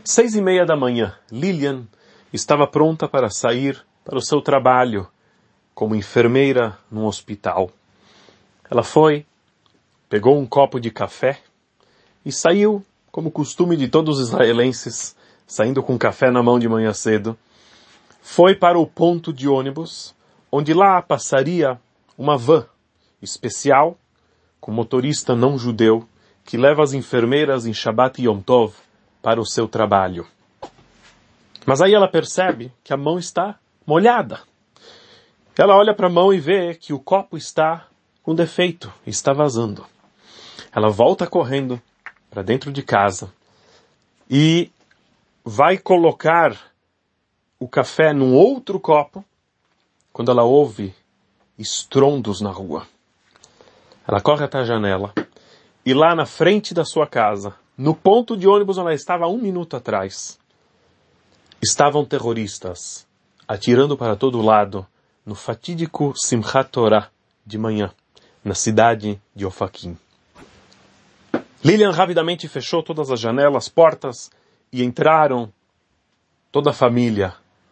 6:30 da manhã, Lilian estava pronta para sair para o seu trabalho como enfermeira num hospital. Ela foi, pegou um copo de café e saiu, como costume de todos os israelenses, saindo com café na mão de manhã cedo. Foi para o ponto de ônibus, onde lá passaria uma van especial, com motorista não judeu, que leva as enfermeiras em Shabbat e Yom Tov para o seu trabalho. Mas aí ela percebe que a mão está molhada. Ela olha para a mão e vê que o copo está com defeito, está vazando. Ela volta correndo para dentro de casa e vai colocar o café num outro copo quando ela ouve estrondos na rua. Ela corre até a janela e lá na frente da sua casa, no ponto de ônibus onde ela estava 1 minuto atrás, estavam terroristas atirando para todo lado no fatídico Simchat Torah de manhã, na cidade de Ofakim. Lilian rapidamente fechou todas as janelas, portas, e entraram toda a família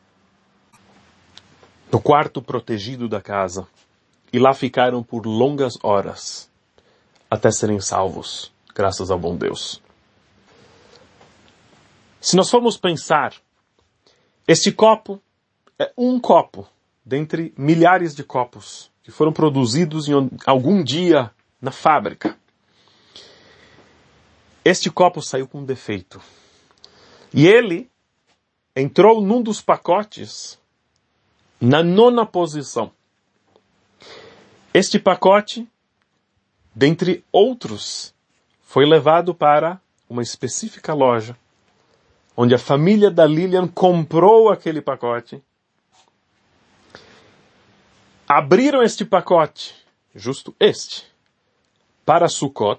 no quarto protegido da casa. E lá ficaram por longas horas, até serem salvos, graças ao bom Deus. Se nós formos pensar, este copo é um copo dentre milhares de copos que foram produzidos em algum dia na fábrica. Este copo saiu com defeito. E ele entrou num dos pacotes na 9ª posição. Este pacote, dentre outros, foi levado para uma específica loja, onde a família da Lilian comprou aquele pacote. Abriram este pacote, justo este, para Sukkot.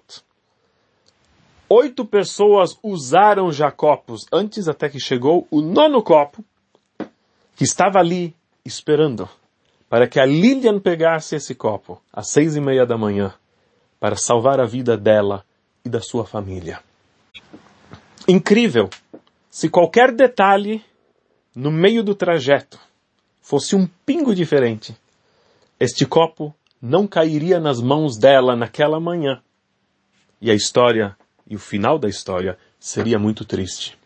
8 pessoas usaram já copos antes, até que chegou o 9º copo, que estava ali esperando para que a Lilian pegasse esse copo às 6:30 da manhã para salvar a vida dela e da sua família. Incrível! Se qualquer detalhe no meio do trajeto fosse um pingo diferente, este copo não cairia nas mãos dela naquela manhã. E a história, e o final da história, seria muito triste.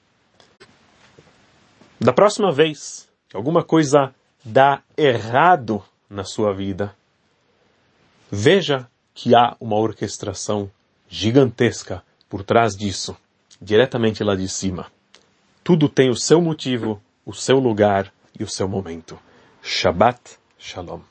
Da próxima vez que alguma coisa dá errado na sua vida, veja que há uma orquestração gigantesca por trás disso, diretamente lá de cima. Tudo tem o seu motivo, o seu lugar e o seu momento. Shabbat Shalom.